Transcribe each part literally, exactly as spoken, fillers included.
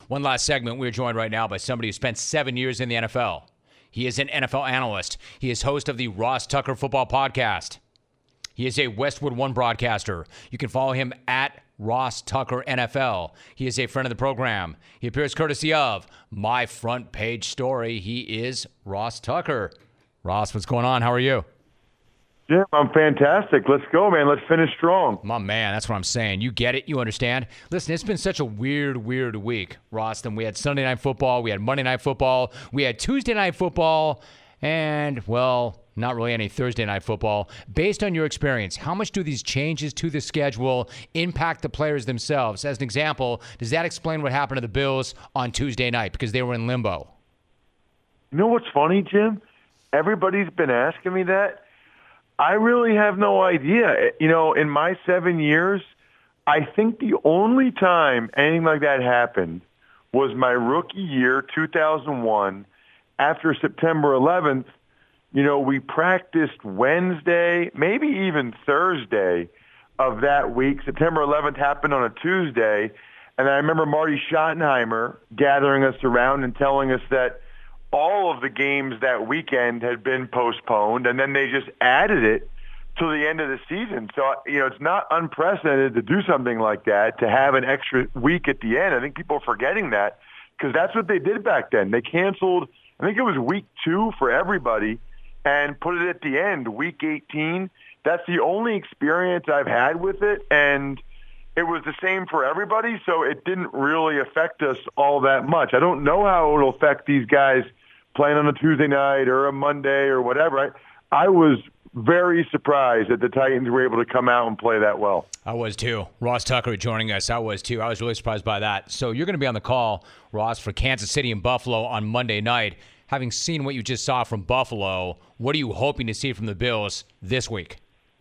One last segment. We're joined right now by somebody who spent seven years in the N F L. He is an N F L analyst. He is host of the Ross Tucker Football Podcast. He is a Westwood One broadcaster. You can follow him at Ross Tucker N F L. He is a friend of the program. He appears courtesy of My Front Page Story. He is Ross Tucker. Ross, what's going on? How are you? Jim, I'm fantastic. Let's go, man. Let's finish strong. My man, that's what I'm saying. You get it. You understand. Listen, it's been such a weird, weird week, Ross. Then we had Sunday Night Football. We had Monday Night Football. We had Tuesday Night Football. And, well, not really any Thursday Night Football. Based on your experience, how much do these changes to the schedule impact the players themselves? As an example, does that explain what happened to the Bills on Tuesday night because they were in limbo? You know what's funny, Jim? Everybody's been asking me that. I really have no idea. You know, in my seven years, I think the only time anything like that happened was my rookie year, two thousand one. After September eleventh, you know, we practiced Wednesday, maybe even Thursday of that week. September eleventh happened on a Tuesday. And I remember Marty Schottenheimer gathering us around and telling us that all of the games that weekend had been postponed, and then they just added it to the end of the season. So, you know, it's not unprecedented to do something like that, to have an extra week at the end. I think people are forgetting that because that's what they did back then. They canceled, I think it was week two for everybody, and put it at the end, week eighteen. That's the only experience I've had with it, and it was the same for everybody, so it didn't really affect us all that much. I don't know how it will affect these guys playing on a Tuesday night or a Monday or whatever. I, I was very surprised that the Titans were able to come out and play that well. I was too. Ross Tucker joining us. I was too. I was really surprised by that. So you're going to be on the call, Ross, for Kansas City and Buffalo on Monday night. Having seen what you just saw from Buffalo, what are you hoping to see from the Bills this week?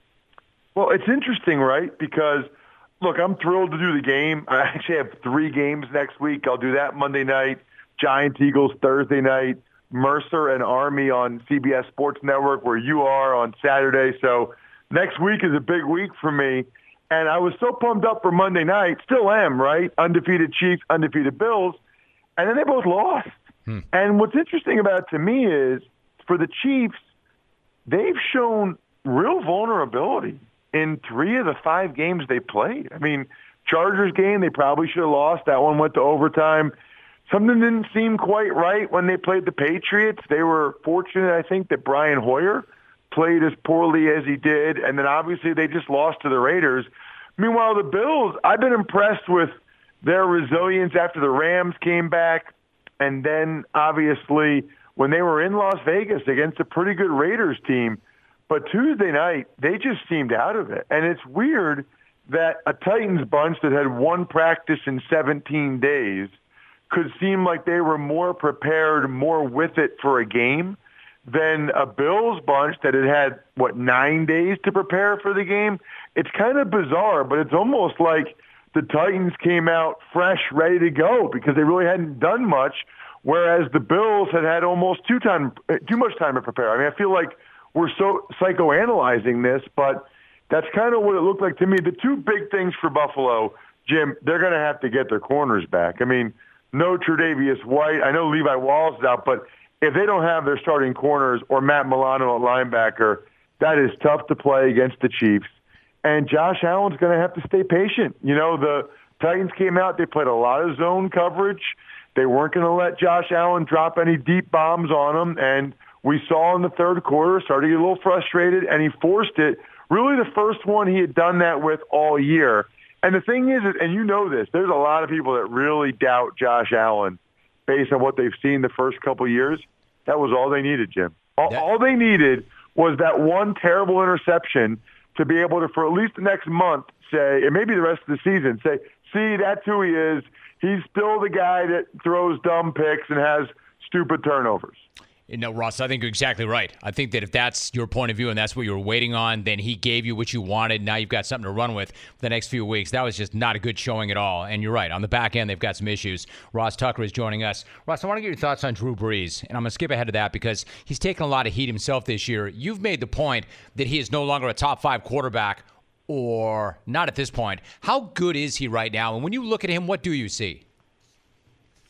Well, it's interesting, right? Because, look, I'm thrilled to do the game. I actually have three games next week. I'll do that Monday night, Giants-Eagles Thursday night, Mercer and Army on C B S Sports Network, where you are on Saturday. So next week is a big week for me. And I was so pumped up for Monday night, still am, right? Undefeated Chiefs, undefeated Bills. And then they both lost. Hmm. And what's interesting about it to me is, for the Chiefs, they've shown real vulnerability in three of the five games they played. I mean, Chargers game, they probably should have lost. That one went to overtime. Something didn't seem quite right when they played the Patriots. They were fortunate, I think, that Brian Hoyer played as poorly as he did, and then obviously they just lost to the Raiders. Meanwhile, the Bills, I've been impressed with their resilience after the Rams came back, and then obviously when they were in Las Vegas against a pretty good Raiders team. But Tuesday night, they just seemed out of it. And it's weird that a Titans bunch that had one practice in seventeen days could seem like they were more prepared, more with it for a game than a Bills bunch that had had, what, nine days to prepare for the game. It's kind of bizarre, but it's almost like the Titans came out fresh, ready to go because they really hadn't done much, whereas the Bills had had almost too time, too much time to prepare. I mean, I feel like we're so psychoanalyzing this, but that's kind of what it looked like to me. The two big things for Buffalo, Jim, they're going to have to get their corners back. I mean, no Tre'Davious White. I know Levi Wallace is out, but if they don't have their starting corners or Matt Milano at linebacker, that is tough to play against the Chiefs. And Josh Allen's going to have to stay patient. You know, the Titans came out, they played a lot of zone coverage. They weren't going to let Josh Allen drop any deep bombs on them, and we saw in the third quarter, started to get a little frustrated, and he forced it. Really the first one he had done that with all year. And the thing is, and you know this, there's a lot of people that really doubt Josh Allen based on what they've seen the first couple of years. That was all they needed, Jim. All, yeah. all they needed was that one terrible interception to be able to, for at least the next month, say, and maybe the rest of the season, say, see, that's who he is. He's still the guy that throws dumb picks and has stupid turnovers. No, Ross, I think you're exactly right. I think that if that's your point of view and that's what you were waiting on, then he gave you what you wanted. Now you've got something to run with for the next few weeks. That was just not a good showing at all. And you're right. On the back end, they've got some issues. Ross Tucker is joining us. Ross, I want to get your thoughts on Drew Brees. And I'm going to skip ahead of that because he's taken a lot of heat himself this year. You've made the point that he is no longer a top five quarterback, or not at this point. How good is he right now? And when you look at him, what do you see?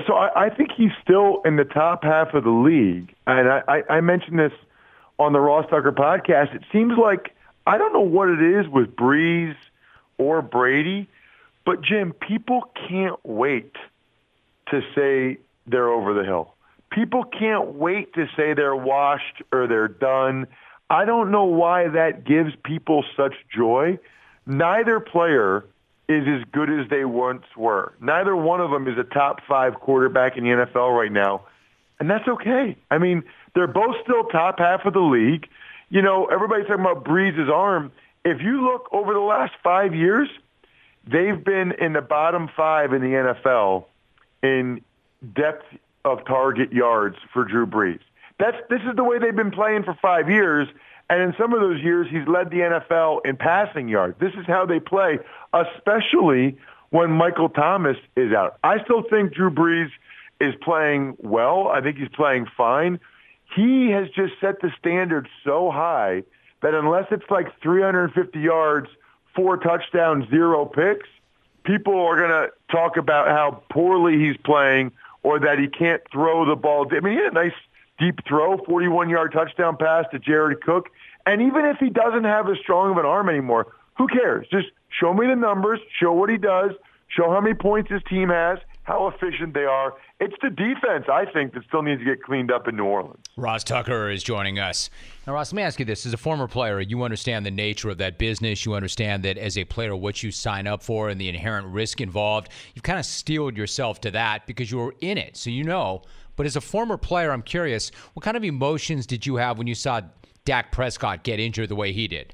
so I, I think he's still in the top half of the league. And I, I, I mentioned this on the Ross Tucker podcast. It seems like, I don't know what it is with Breeze or Brady, but Jim, people can't wait to say they're over the hill. People can't wait to say they're washed or they're done. I don't know why that gives people such joy. Neither player is as good as they once were. Neither one of them is a top five quarterback in the N F L right now, and that's okay. I mean, they're both still top half of the league. You know, everybody's talking about Breeze's arm. If you look over the last five years, they've been in the bottom five in the N F L in depth of target yards for Drew Brees. That's this is the way they've been playing for five years, and in some of those years, he's led the N F L in passing yards. This is how they play, especially when Michael Thomas is out. I still think Drew Brees is playing well. I think he's playing fine. He has just set the standard so high that unless it's like three hundred fifty yards, four touchdowns, zero picks, people are going to talk about how poorly he's playing or that he can't throw the ball. I mean, he had a nice deep throw, forty-one-yard touchdown pass to Jared Cook. And even if he doesn't have as strong of an arm anymore, who cares? Just show me the numbers, show what he does, show how many points his team has, how efficient they are. It's the defense, I think, that still needs to get cleaned up in New Orleans. Ross Tucker is joining us. Now, Ross, let me ask you this. As a former player, you understand the nature of that business. You understand that as a player, what you sign up for and the inherent risk involved. You've kind of steeled yourself to that because you were in it, so you know. But as a former player, I'm curious, what kind of emotions did you have when you saw Dak Prescott get injured the way he did?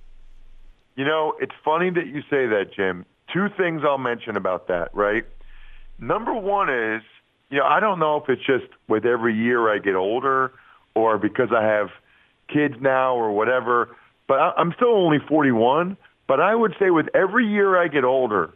You know, it's funny that you say that, Jim. Two things I'll mention about that, right? Number one is, you know, I don't know if it's just with every year I get older or because I have kids now or whatever, but I'm still only forty-one. But I would say with every year I get older,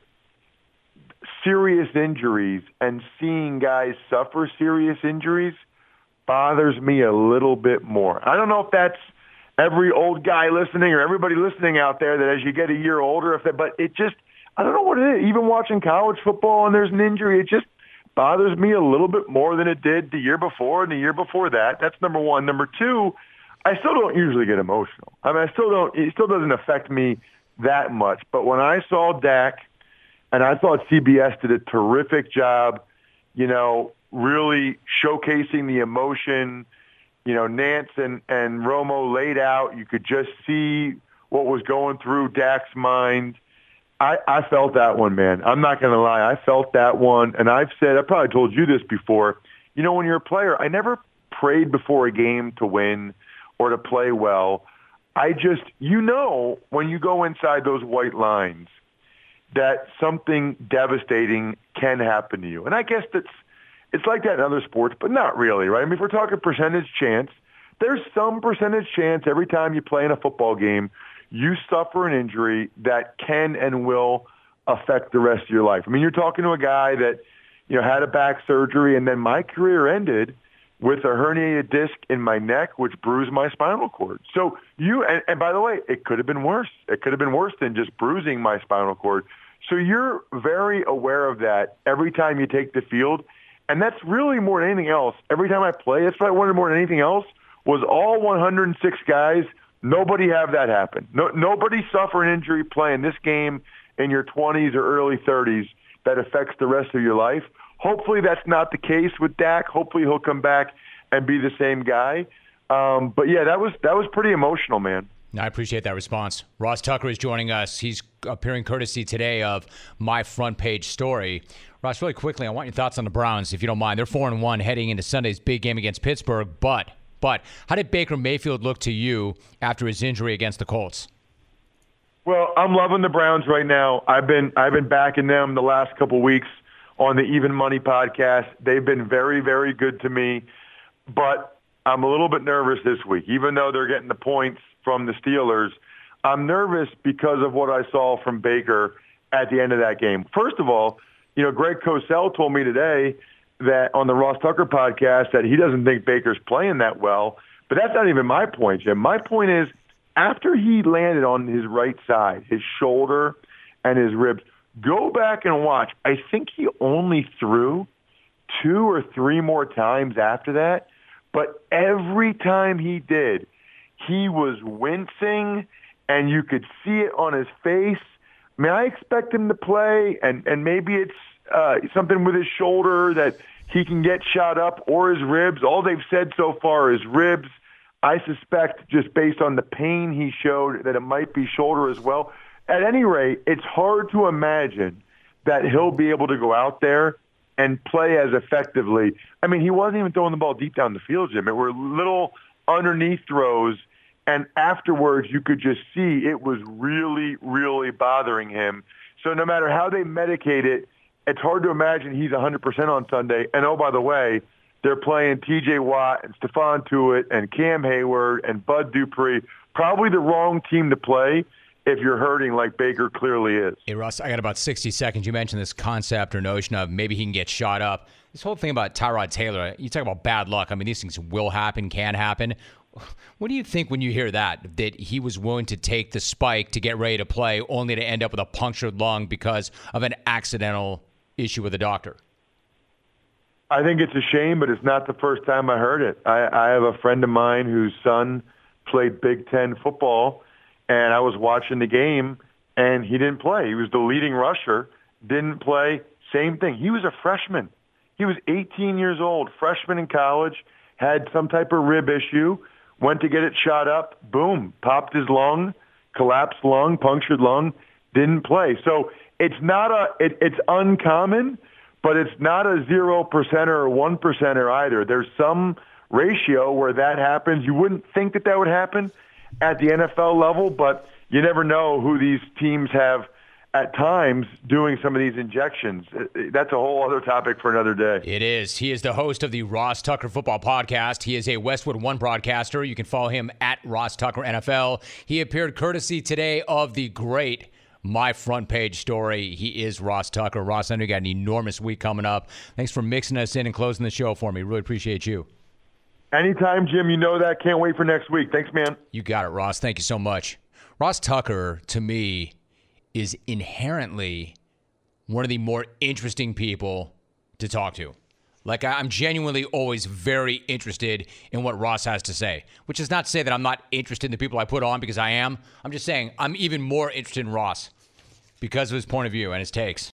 serious injuries and seeing guys suffer serious injuries bothers me a little bit more. I don't know if that's every old guy listening or everybody listening out there that as you get a year older, if that, but it just, I don't know what it is. Even watching college football and there's an injury, it just bothers me a little bit more than it did the year before and the year before that. That's number one. Number two, I still don't usually get emotional. I mean, I still don't, it still doesn't affect me that much. But when I saw Dak, and I thought C B S did a terrific job, you know, really showcasing the emotion. You know, Nance and, and Romo laid out. You could just see what was going through Dak's mind. I, I felt that one, man. I'm not going to lie. I felt that one. And I've said, I probably told you this before, you know, when you're a player, I never prayed before a game to win or to play well. I just, you know, when you go inside those white lines, that something devastating can happen to you. And I guess that's, it's like that in other sports, but not really, right? I mean, if we're talking percentage chance, there's some percentage chance every time you play in a football game, you suffer an injury that can and will affect the rest of your life. I mean, you're talking to a guy that, you know, had a back surgery, and then my career ended with a herniated disc in my neck, which bruised my spinal cord. So you, and, and by the way, it could have been worse. It could have been worse than just bruising my spinal cord. So you're very aware of that every time you take the field. And that's really more than anything else. Every time I play, that's what I wanted more than anything else, was all one hundred six guys, nobody have that happen. No, nobody suffer an injury playing this game in your twenties or early thirties that affects the rest of your life. Hopefully that's not the case with Dak. Hopefully he'll come back and be the same guy. Um, but, yeah, that was that was pretty emotional, man. I appreciate that response. Ross Tucker is joining us. He's appearing courtesy today of My Front Page Story. Ross, really quickly, I want your thoughts on the Browns, if you don't mind. They're four and one heading into Sunday's big game against Pittsburgh. But, but how did Baker Mayfield look to you after his injury against the Colts? Well, I'm loving the Browns right now. I've been I've been backing them the last couple of weeks on the Even Money podcast. They've been very, very good to me. But I'm a little bit nervous this week, even though they're getting the points from the Steelers. I'm nervous because of what I saw from Baker at the end of that game. First of all, you know, Greg Cosell told me today that on the Ross Tucker podcast that he doesn't think Baker's playing that well. But that's not even my point, Jim. My point is, after he landed on his right side, his shoulder and his ribs, go back and watch. I think he only threw two or three more times after that, but every time he did, he was wincing, and you could see it on his face. I mean, I expect him to play, and, and maybe it's uh, something with his shoulder that he can get shot up, or his ribs. All they've said so far is ribs. I suspect, just based on the pain he showed, that it might be shoulder as well. At any rate, it's hard to imagine that he'll be able to go out there and play as effectively. I mean, he wasn't even throwing the ball deep down the field, Jim. It were little underneath throws, and afterwards you could just see it was really, really bothering him. So no matter how they medicate it, it's hard to imagine he's one hundred percent on Sunday. And, oh, by the way, they're playing T J Watt and Stephon Tuitt and Cam Hayward and Bud Dupree. Probably the wrong team to play if you're hurting like Baker clearly is. Hey, Russ, I got about sixty seconds. You mentioned this concept or notion of maybe he can get shot up. This whole thing about Tyrod Taylor, you talk about bad luck. I mean, these things will happen, can happen. What do you think when you hear that, that he was willing to take the spike to get ready to play only to end up with a punctured lung because of an accidental issue with a doctor? I think it's a shame, but it's not the first time I heard it. I, I have a friend of mine whose son played Big Ten football, and I was watching the game, and he didn't play. He was the leading rusher, didn't play. Same thing. He was a freshman. He was eighteen years old, freshman in college, had some type of rib issue, went to get it shot up, boom, popped his lung, collapsed lung, punctured lung, didn't play. So it's not a, it, it's uncommon, but it's not a zero percenter or one percenter either. There's some ratio where that happens. You wouldn't think that that would happen at the N F L level, but you never know who these teams have at times doing some of these injections. That's a whole other topic for another day. It is. He is the host of the Ross Tucker Football Podcast. He is a Westwood One broadcaster. You can follow him at Ross Tucker N F L. He appeared courtesy today of the great My Front Page Story. He is Ross Tucker. Ross, I know you got an enormous week coming up. Thanks for mixing us in and closing the show for me. Really appreciate you. Anytime, Jim. You know that. Can't wait for next week. Thanks, man. You got it, Ross. Thank you so much. Ross Tucker, to me, is inherently one of the more interesting people to talk to. Like, I'm genuinely always very interested in what Ross has to say, which is not to say that I'm not interested in the people I put on, because I am. I'm just saying I'm even more interested in Ross because of his point of view and his takes.